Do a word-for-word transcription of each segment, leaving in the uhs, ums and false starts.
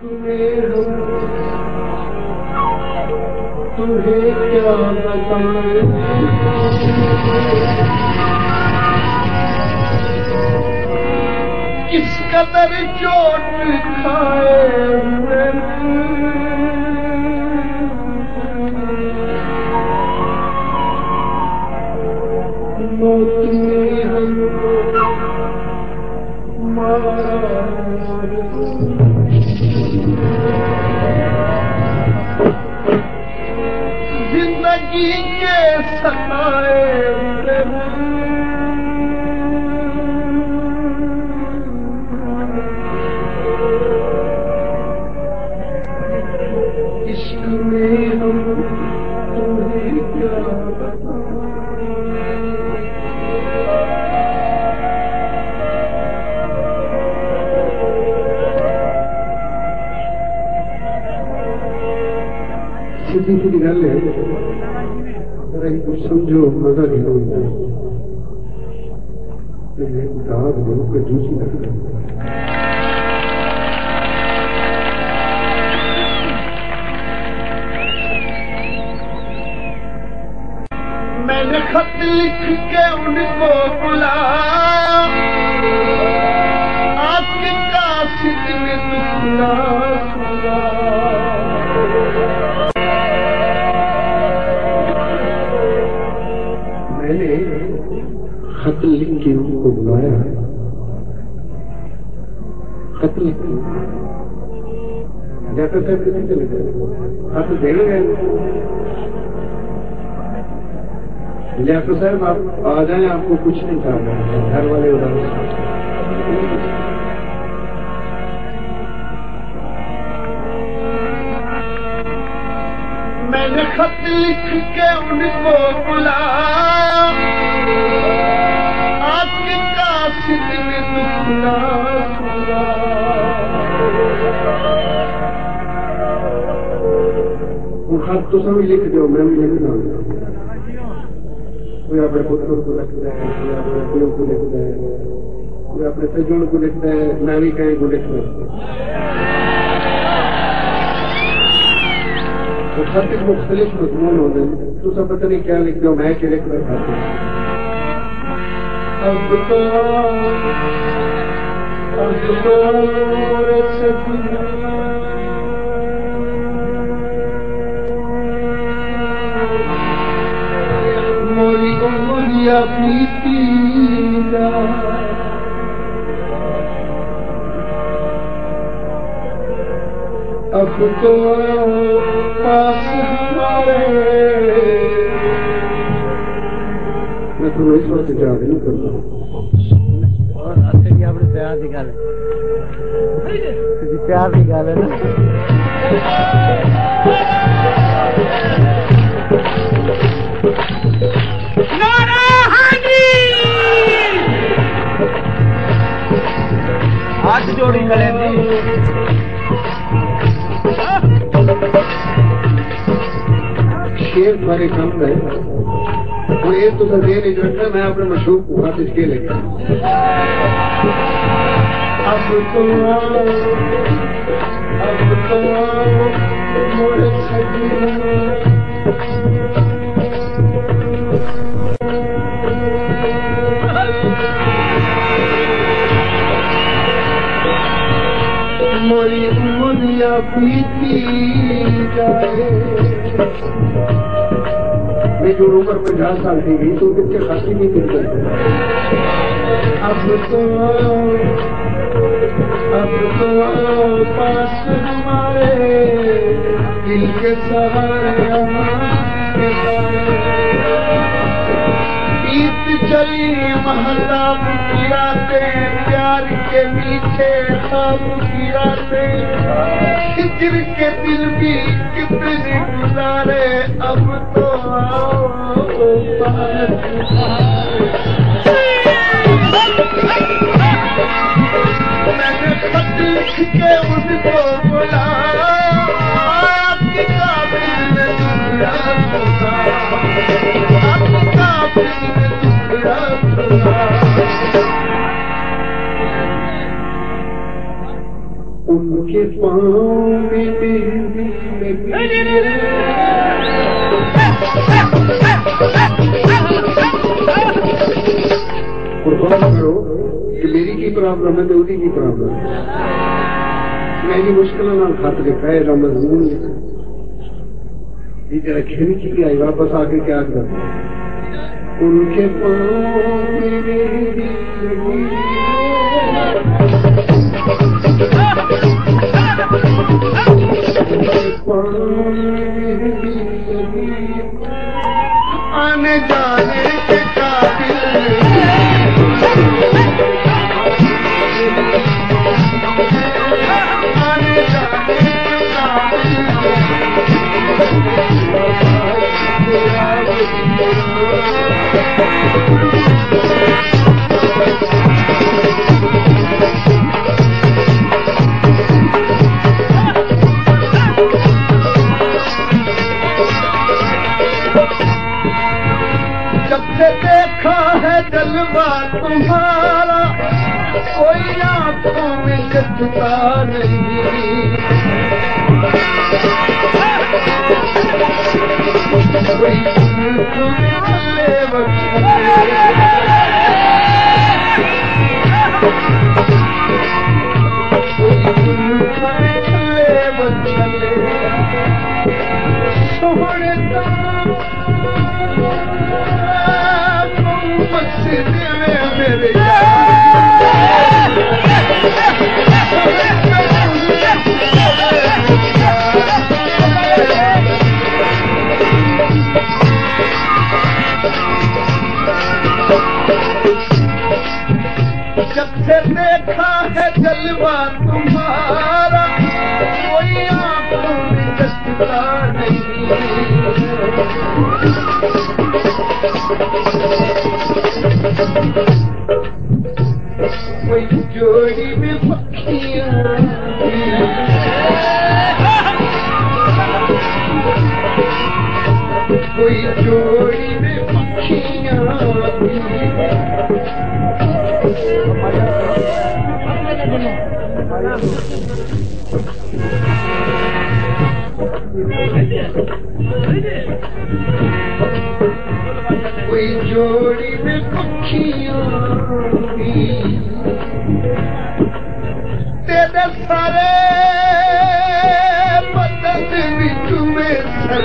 तुम्हें क्या बताएं किस कदर चोट खाए मौत ने हमको मारा जिंदगी के सताए इश्क में हम तुम्हें क्या सीधी सीधी गल है कुछ समझो मजा नहीं होगा दाग लोगों के जूसी लगता है मैंने खत लिख के उनको बुलाया आपके काशिक में दुखना सुना मैंने खत लिख के उनको बुलाया खत लिख के डॉक्टर साहब कितने चले गए खत देने गए डॉक्टर साहब आप आ जाए आपको कुछ नहीं था घर वाले उदास मैंने खत लिख के उनको बुलाया आपके काशिक में दुखना सुना वो खत तो सभी लिख दो मैं भी लिख दूंगा कोई अपने पुत्र को लिखता है कोई अपने पियो को लिखता है कोई अपने सज्जन को लिखता है नानी कहीं को लिखता है तो खत एक मुख्तलिफ मजमून होते हैं तो सब पता नहीं क्या लिखते हो मैं क्या लिख रहा था अब तो अब तो मोरी उंगलियां पीती अब तो पास हमारे मैं तुम्हें इस वक्त जा नहीं करता और आते ही आपने प्यार निकाले प्यार निकाले ना हाथ जोड़ी करेंगी शेर हमारे काम का है और ये तो सर ये नहीं करता मैं अपने मशहूर को हाथ इसके लेकर अब तो अब तो मोरे मोरी उंगलियां पीती जाए मैं जो उम्र पचास साल की गई तो कितने खासी नहीं मिल गई अब तो अब तो पास हमारे दिल के सहारे ईद चली महला गिराते प्यार के मीठे खाब गिराते हिजर के दिल भी कितने गुजारे अब तो मैंने खत लिख के उनको बुलाया आपकी काबिल में दुनिया सुना आपकी काबिल में दुनिया सुना उनके पाँव में मेहंदी लगी। और गौर करो कि मेरी की प्रॉब्लम है तो उन्हीं की प्रॉब्लम है। मेरी मुश्किल ना खत लिखा है ना मजमून लिखा ये जरा खेल की आई वापस आके क्या कर उनके पाँव में मेहंदी लगी। आने जाने के काबिल आने जाने के काबिल देखा है जलवा तुम्हारा कोई आंखों में जचता नहीं। कोई ले जब से देखा है जलवा तुम्हारा कोई आंखों में जचता नहीं। कोई जोड़ी में पक्षियां कोई जोड़ी में पक्षियां कोई जोड़ी में पक्षियों की तेरे सारे पतंग भी तुम्हें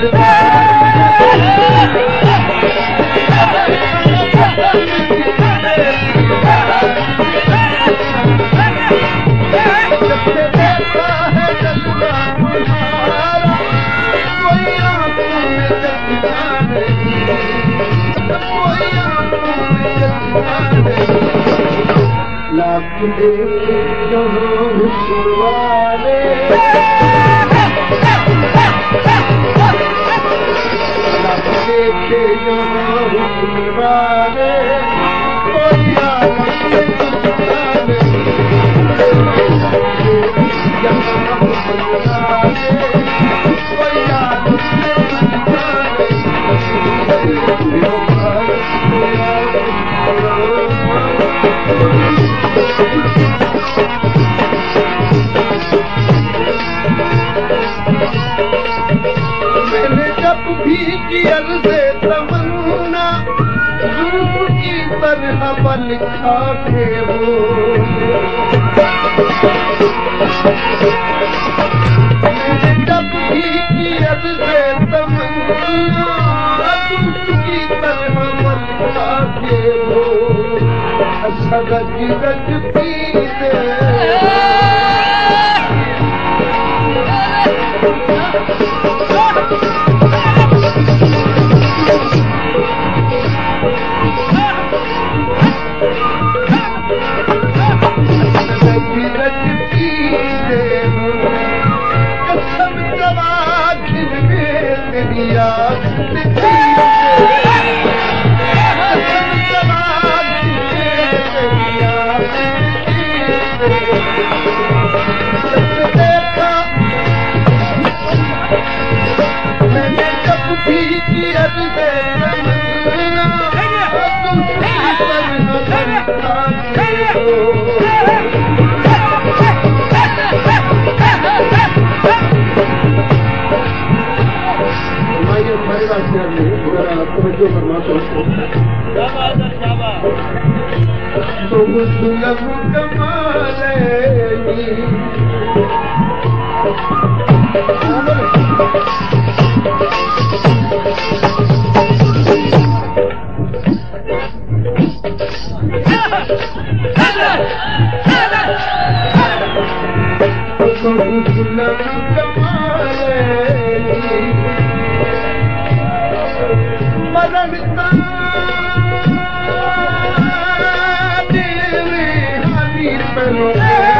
लाख देखे यहाँ हुस्न वाले लाख देखे यहाँ हुस्न वाले कोई आलम में गुस्सा नहीं। यहाँ हुस्न वाले कोई आलम में गुस्सा नहीं। मैंने जब भी किया से तमन्ना रूह की तरह बल खाते हो। मैंने जब भी किया से तमन्ना रूह की तरह बल खाते हो। अच्छा गज गजती से तुम सुलभ कमाले सुलभ कमाले मरण का देवे हाली परो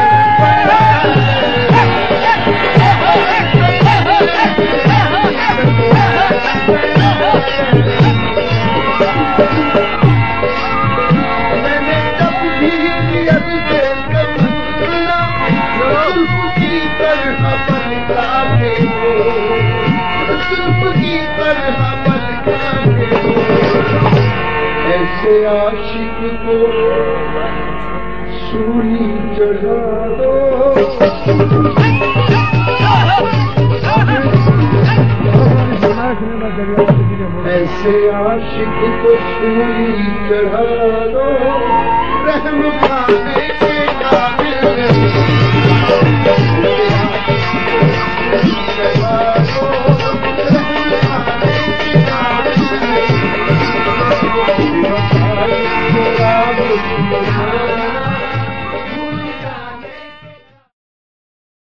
मैंने जब भी नियत से कबूला जुल्फ की तरह बलका के हो जुल्फ की तरह बलका के हो ऐसे आशिक को सूली चढ़ा दो ऐसे आशिक को सूली चढ़ा दो रहम खाने